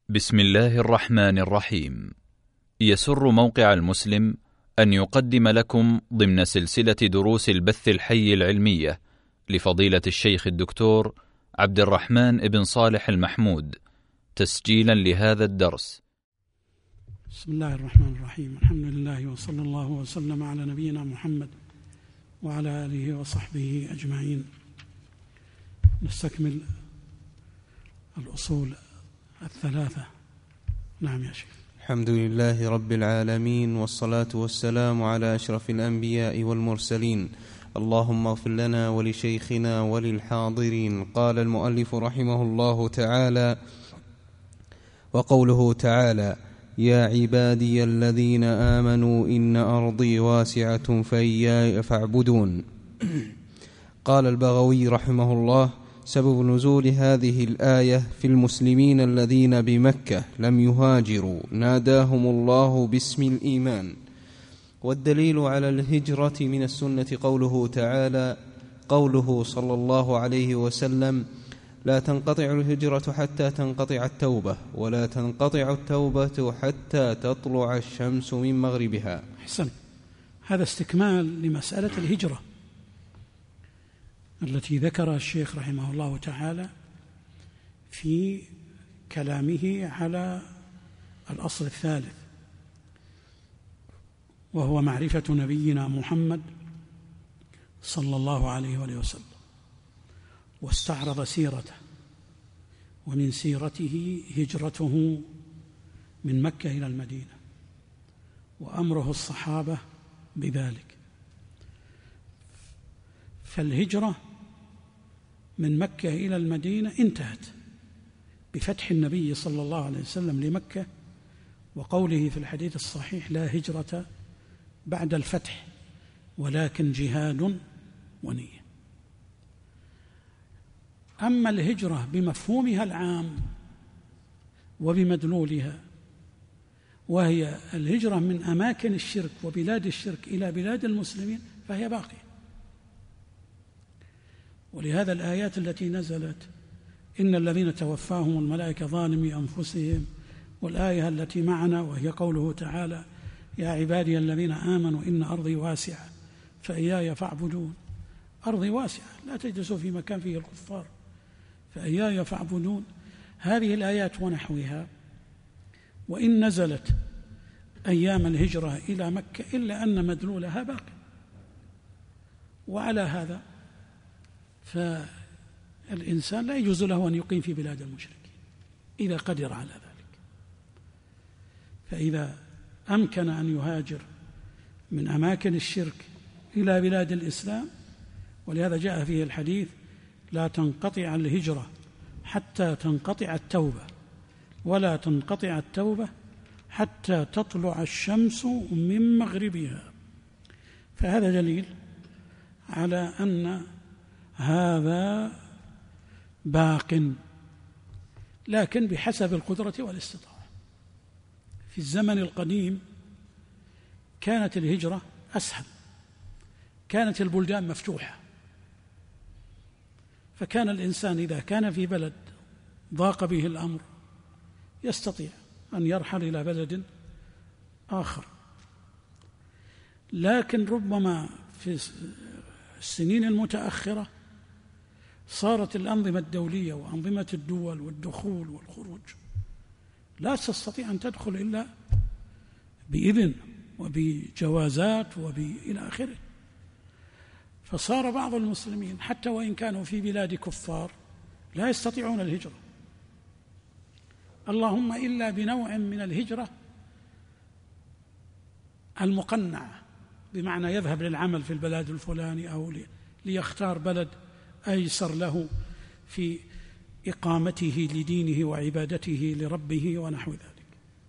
بسم الله الرحمن الرحيم. يسر موقع المسلم أن يقدم لكم ضمن سلسلة دروس البث الحي العلمية لفضيلة الشيخ الدكتور عبد الرحمن بن صالح المحمود تسجيلا لهذا الدرس. بسم الله الرحمن الرحيم. الحمد لله وصلى الله وسلم على نبينا محمد وعلى آله وصحبه أجمعين. نستكمل الأصول الثلاثة. نعم يا شيخ. الحمد لله رب العالمين، والصلاة والسلام على أشرف الأنبياء والمرسلين. اللهم اغفر لنا ولشيخنا وللحاضرين. قال المؤلف رحمه الله تعالى: وقوله تعالى: يا عبادي الذين آمنوا إن أرضي واسعة فإياي فاعبدون. قال البغوي رحمه الله: سبب نزول هذه الآية في المسلمين الذين بمكة لم يهاجروا ناداهم الله باسم الإيمان. والدليل على الهجرة من السنة قوله تعالى: قوله صلى الله عليه وسلم: لا تنقطع الهجرة حتى تنقطع التوبة، ولا تنقطع التوبة حتى تطلع الشمس من مغربها. أحسن. هذا استكمال لمسألة الهجرة التي ذكرها الشيخ رحمه الله تعالى في كلامه على الأصل الثالث، وهو معرفة نبينا محمد صلى الله عليه وآله وسلم، واستعرض سيرته، ومن سيرته هجرته من مكة إلى المدينة وأمره الصحابة بذلك. فالهجرة من مكة إلى المدينة انتهت بفتح النبي صلى الله عليه وسلم لمكة، وقوله في الحديث الصحيح: لا هجرة بعد الفتح ولكن جهاد ونية. أما الهجرة بمفهومها العام وبمدلولها، وهي الهجرة من أماكن الشرك وبلاد الشرك إلى بلاد المسلمين، فهي باقية. ولهذا الآيات التي نزلت: إن الذين توفاهم الملائكة ظالمي أنفسهم، والآية التي معنا وهي قوله تعالى: يا عبادي الذين آمنوا إن أرضي واسعة فإياي فاعبدون. أرضي واسعة، لا تجلسوا في مكان فيه الكفار، فإياي فاعبدون. هذه الآيات ونحوها وإن نزلت أيام الهجرة إلى مكة إلا أن مدلولها باقي. وعلى هذا فالإنسان لا يجوز له أن يقيم في بلاد المشركين إذا قدر على ذلك. فإذا أمكن أن يهاجر من أماكن الشرك إلى بلاد الإسلام، ولهذا جاء فيه الحديث: لا تنقطع الهجرة حتى تنقطع التوبة، ولا تنقطع التوبة حتى تطلع الشمس من مغربها. فهذا دليل على أن هذا باق، لكن بحسب القدرة والاستطاعة. في الزمن القديم كانت الهجرة أسهل، كانت البلدان مفتوحة، فكان الإنسان إذا كان في بلد ضاق به الأمر يستطيع أن يرحل إلى بلد آخر. لكن ربما في السنين المتأخرة صارت الأنظمة الدولية وأنظمة الدول والدخول والخروج لا تستطيع أن تدخل إلا بإذن وبجوازات وإلى آخره. فصار بعض المسلمين حتى وإن كانوا في بلاد كفار لا يستطيعون الهجرة، اللهم إلا بنوع من الهجرة المقنعة، بمعنى يذهب للعمل في البلد الفلاني أو ليختار بلد أيسر له في إقامته لدينه وعبادته لربه ونحو ذلك.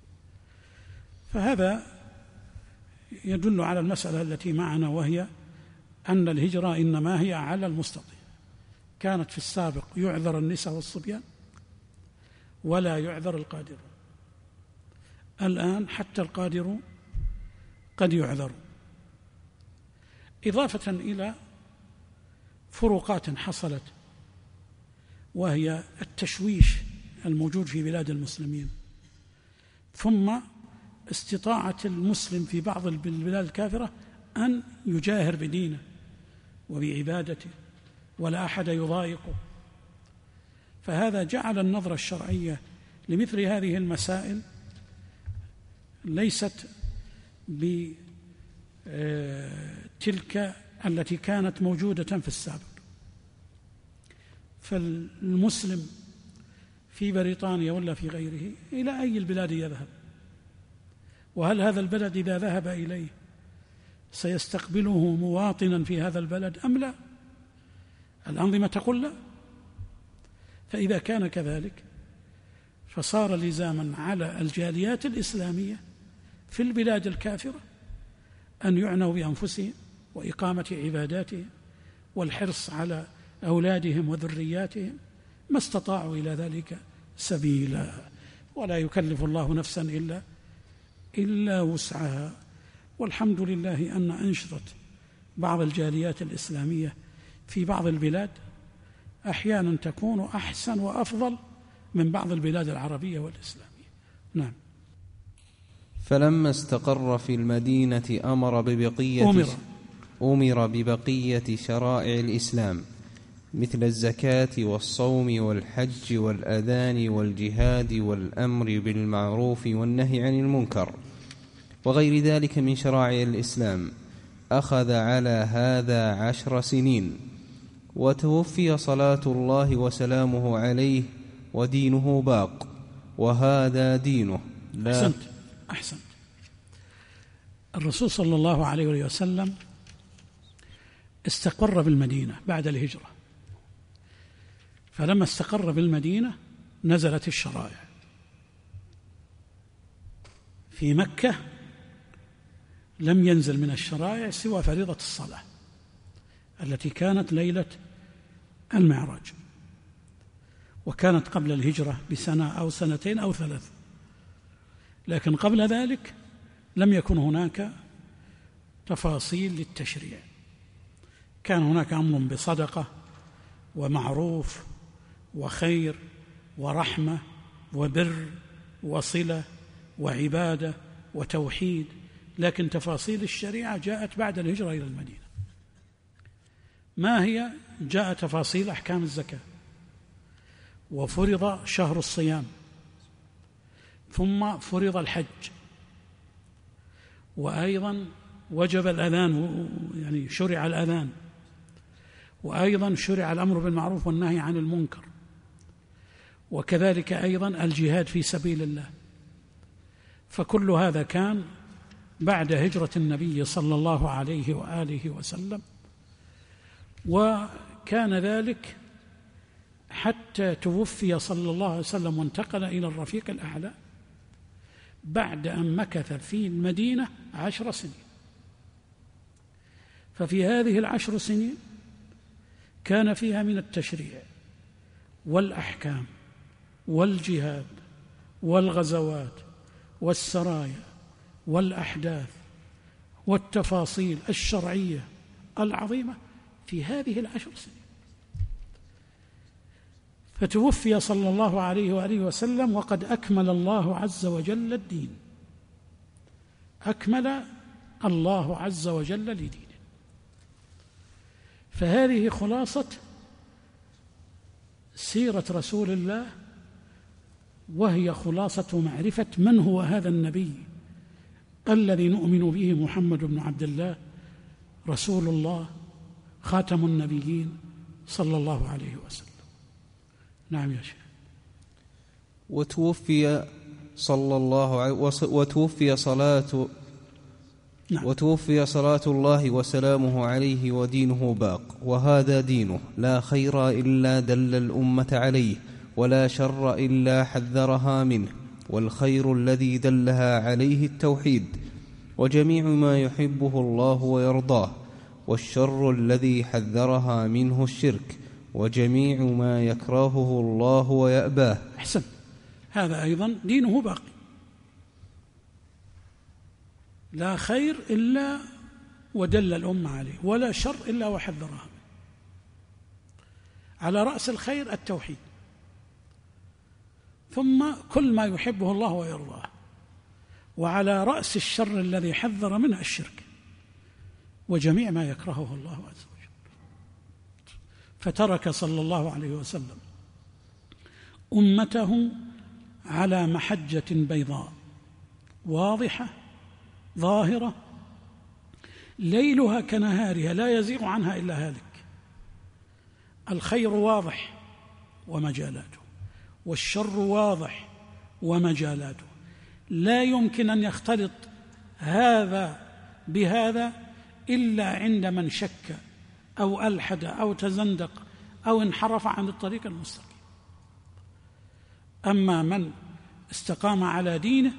فهذا يدل على المسألة التي معنا، وهي أن الهجرة إنما هي على المستطيع. كانت في السابق يعذر النساء والصبيان ولا يعذر القادر، الآن حتى القادر قد يعذر، إضافة إلى فروقات حصلت، وهي التشويش الموجود في بلاد المسلمين ثم استطاعة المسلم في بعض البلاد الكافرة أن يجاهر بدينه وبعبادته ولا أحد يضايقه. فهذا جعل النظرة الشرعية لمثل هذه المسائل ليست بتلك التي كانت موجودة في السابق. فالمسلم في بريطانيا ولا في غيره إلى أي البلاد يذهب؟ وهل هذا البلد إذا ذهب إليه سيستقبله مواطنا في هذا البلد أم لا؟ الأنظمة تقول لا. فإذا كان كذلك فصار لزاما على الجاليات الإسلامية في البلاد الكافرة أن يعنوا بأنفسهم وإقامة عباداتهم والحرص على أولادهم وذرياتهم ما استطاعوا إلى ذلك سبيلا، ولا يكلف الله نفسا إلا وسعها. والحمد لله أن أنشطت بعض الجاليات الإسلامية في بعض البلاد أحيانا تكون أحسن وأفضل من بعض البلاد العربية والإسلامية. نعم. فلما استقر في المدينة أمر ببقية شرائع الإسلام مثل الزكاة والصوم والحج والأذان والجهاد والأمر بالمعروف والنهي عن المنكر وغير ذلك من شرائع الإسلام. أخذ على هذا 10 سنين، وتوفي صلاة الله وسلامه عليه ودينه باق، وهذا دينه. أحسنت. الرسول صلى الله عليه وسلم استقر بالمدينة بعد الهجرة، فلما استقر بالمدينة نزلت الشرائع. في مكة لم ينزل من الشرائع سوى فريضة الصلاة التي كانت ليلة المعراج، وكانت قبل الهجرة بسنة أو سنتين أو 3، لكن قبل ذلك لم يكن هناك تفاصيل للتشريع. كان هناك أمر بصدقة ومعروف وخير ورحمة وبر وصلة وعبادة وتوحيد، لكن تفاصيل الشريعة جاءت بعد الهجرة إلى المدينة. ما هي؟ جاء تفاصيل أحكام الزكاة، وفرض شهر الصيام، ثم فرض الحج، وأيضا وجب الأذان، يعني شرع الأذان، وأيضا شرع الأمر بالمعروف والنهي عن المنكر، وكذلك أيضا الجهاد في سبيل الله. فكل هذا كان بعد هجرة النبي صلى الله عليه وآله وسلم، وكان ذلك حتى توفي صلى الله عليه وسلم وانتقل إلى الرفيق الأعلى بعد أن مكث في المدينة 10 سنين. ففي هذه 10 سنين كان فيها من التشريع والأحكام والجهاد والغزوات والسرايا والأحداث والتفاصيل الشرعية العظيمة في هذه 10 سنين. فتوفي صلى الله عليه وآله وسلم وقد أكمل الله عز وجل الدين، أكمل الله عز وجل لدينه. فهذه خلاصة سيرة رسول الله، وهي خلاصة معرفة من هو هذا النبي الذي نؤمن به، محمد بن عبد الله رسول الله خاتم النبيين صلى الله عليه وسلم. نعم يا شيخ. وتوفي صلاة الله وسلامه عليه ودينه باق، وهذا دينه، لا خير إلا دل الأمة عليه، ولا شر إلا حذرها منه، والخير الذي دلها عليه التوحيد وجميع ما يحبه الله ويرضاه، والشر الذي حذرها منه الشرك وجميع ما يكرهه الله ويأباه. أحسن. هذا أيضا دينه باقي، لا خير إلا ودل الأمة عليه، ولا شر إلا وحذرها منه. على رأس الخير التوحيد، ثم كل ما يحبه الله ويرضاه وعلى رأس الشر الذي حذر منه الشرك وجميع ما يكرهه الله عز وجل. فترك صلى الله عليه وسلم أمته على محجة بيضاء واضحة ظاهرة ليلها كنهارها لا يزيغ عنها إلا هالك. الخير واضح ومجالاته، والشر واضح ومجالاته، لا يمكن أن يختلط هذا بهذا إلا عند من شك أو ألحد أو تزندق أو انحرف عن الطريق المستقيم. أما من استقام على دينه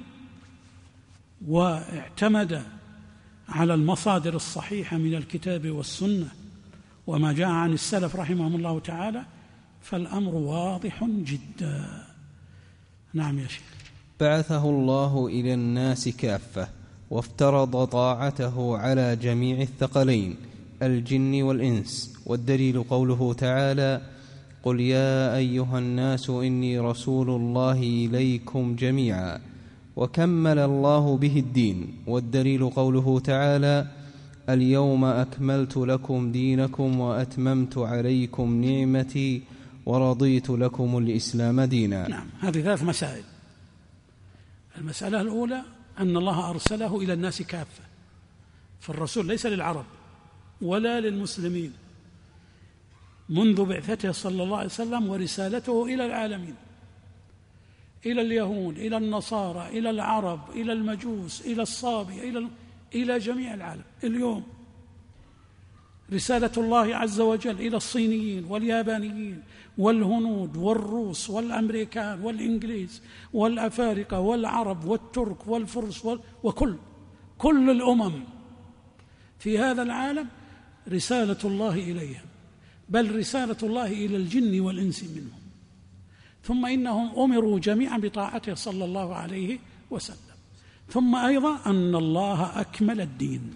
واعتمد على المصادر الصحيحة من الكتاب والسنة وما جاء عن السلف رحمهم الله تعالى فالأمر واضح جدا. نعم يا شيخ. بعثه الله إلى الناس كافة وافترض طاعته على جميع الثقلين الجن والإنس، والدليل قوله تعالى: قل يا أيها الناس إني رسول الله إليكم جميعا، وكمل الله به الدين، والدليل قوله تعالى: اليوم أكملت لكم دينكم وأتممت عليكم نعمتي ورضيت لكم الإسلام دينا. نعم، هذه 3 مسائل. المسألة الأولى أن الله أرسله إلى الناس كافة، فالرسول ليس للعرب ولا للمسلمين منذ بعثته صلى الله عليه وسلم ورسالته إلى العالمين، إلى اليهود، إلى النصارى، إلى العرب، إلى المجوس، إلى الصابئة، إلى جميع العالم. اليوم رسالة الله عز وجل إلى الصينيين واليابانيين والهنود والروس والأمريكان والإنجليز والأفارقة والعرب والترك والفرس وكل الأمم في هذا العالم رسالة الله إليهم، بل رسالة الله إلى الجن والإنس منهم. ثم إنهم أمروا جميعا بطاعته صلى الله عليه وسلم. ثم أيضا أن الله أكمل الدين،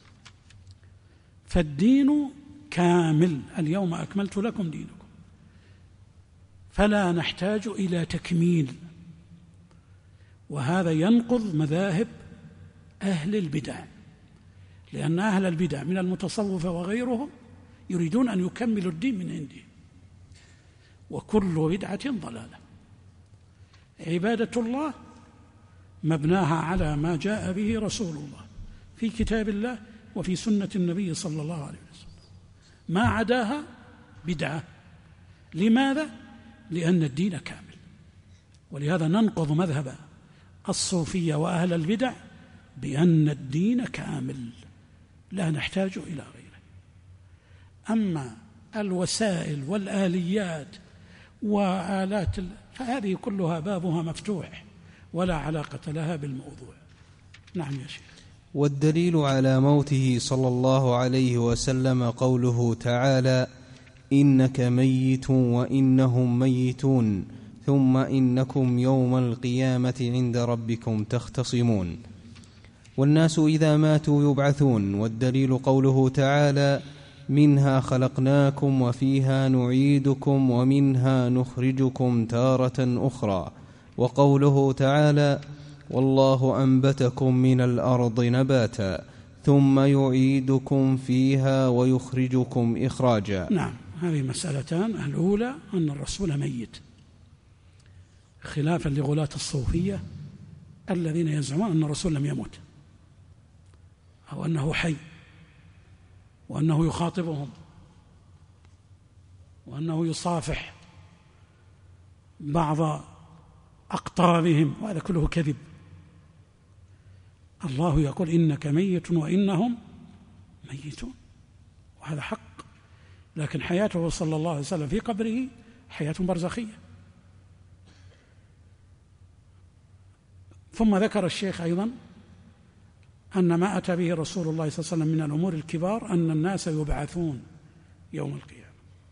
فالدين كامل. اليوم أكملت لكم دينكم، فلا نحتاج إلى تكميل. وهذا ينقض مذاهب أهل البدع، لأن أهل البدع من المتصوفة وغيرهم يريدون أن يكملوا الدين من عندهم، وكل بدعة ضلالة. عبادة الله مبناها على ما جاء به رسول الله في كتاب الله وفي سنة النبي صلى الله عليه وسلم، ما عداها بدعة. لماذا؟ لأن الدين كامل. ولهذا ننقض مذهب الصوفية وأهل البدع بأن الدين كامل لا نحتاج إلى غيره. أما الوسائل والآليات وآلات فهذه كلها بابها مفتوح ولا علاقة لها بالموضوع. نعم يا شيخ. والدليل على موته صلى الله عليه وسلم قوله تعالى: إنك ميت وإنهم ميتون ثم إنكم يوم القيامة عند ربكم تختصمون. والناس إذا ماتوا يبعثون. والدليل قوله تعالى: منها خلقناكم وفيها نعيدكم ومنها نخرجكم تارة أخرى. وقوله تعالى: والله أنبتكم من الأرض نباتا ثم يعيدكم فيها ويخرجكم إخراجا. نعم، هذه مسألتان. الأولى أن الرسول ميت، خلافا لغلاة الصوفية الذين يزعمون أن الرسول لم يمت أو أنه حي وأنه يخاطبهم وأنه يصافح بعض أقطابهم، وهذا كله كذب. الله يقول: إنك ميت وإنهم ميتون، وهذا حق. لكن حياته صلى الله عليه وسلم في قبره حياة برزخية. ثم ذكر الشيخ أيضا أن ما أتى به رسول الله صلى الله عليه وسلم من الأمور الكبار أن الناس يبعثون يوم القيامة.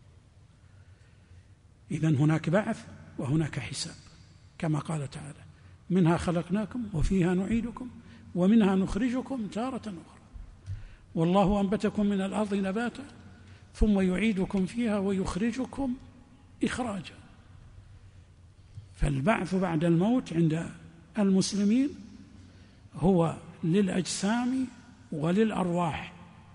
إذن هناك بعث وهناك حساب، كما قال تعالى: منها خلقناكم وفيها نعيدكم ومنها نخرجكم تارة أخرى. والله أنبتكم من الأرض نباتا ثم يعيدكم فيها ويخرجكم إخراجا. فالبعث بعد الموت عند المسلمين هو للأجسام وللأرواح،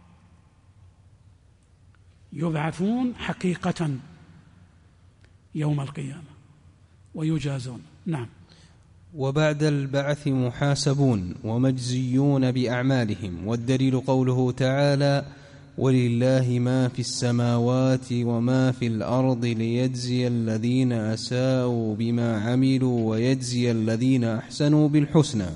يبعثون حقيقة يوم القيامة ويجازون. نعم. وبعد البعث محاسبون ومجزيون بأعمالهم، والدليل قوله تعالى: ولله ما في السماوات وما في الأرض ليجزي الذين أساءوا بما عملوا ويجزي الذين أحسنوا بالحسنى.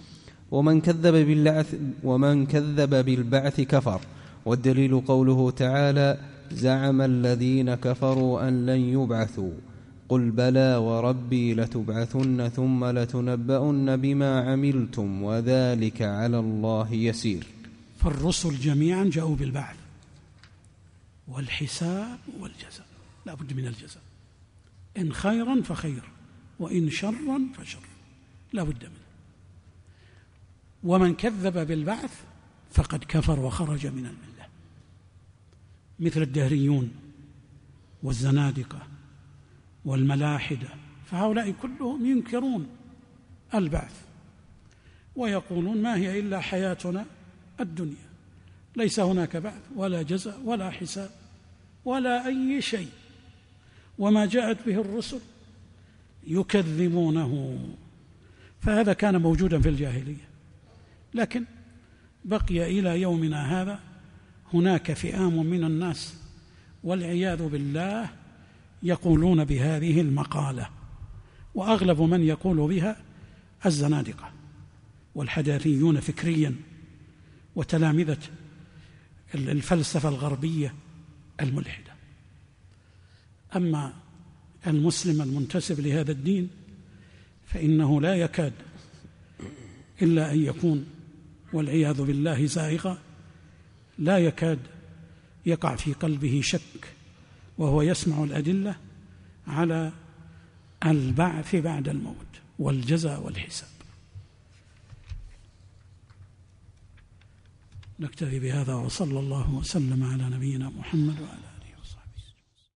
ومن كذب بالبعث كفر، والدليل قوله تعالى: زعم الذين كفروا أن لن يبعثوا قل بلى وربي لتبعثن ثم لتنبؤن بما عملتم وذلك على الله يسير. فالرسل جميعا جاءوا بالبعث والحساب والجزاء، لا بد من الجزاء، إن خيرا فخير وإن شرا فشر، لا بد منه. ومن كذب بالبعث فقد كفر وخرج من الملة، مثل الدهريون والزنادقة والملاحدة، فهؤلاء كلهم ينكرون البعث ويقولون ما هي إلا حياتنا الدنيا، ليس هناك بعث ولا جزاء ولا حساب ولا أي شيء، وما جاءت به الرسل يكذبونه. فهذا كان موجودا في الجاهلية، لكن بقي إلى يومنا هذا هناك فئام من الناس والعياذ بالله يقولون بهذه المقالة، وأغلب من يقول بها الزنادقة والحداثيون فكريا وتلامذة الفلسفة الغربية الملحدة. أما المسلم المنتسب لهذا الدين فإنه لا يكاد إلا أن يكون والعياذ بالله زائغا، لا يكاد يقع في قلبه شك وهو يسمع الأدلة على البعث بعد الموت والجزاء والحساب. نكتفي بهذا، وصلى الله وسلم على نبينا محمد وعلى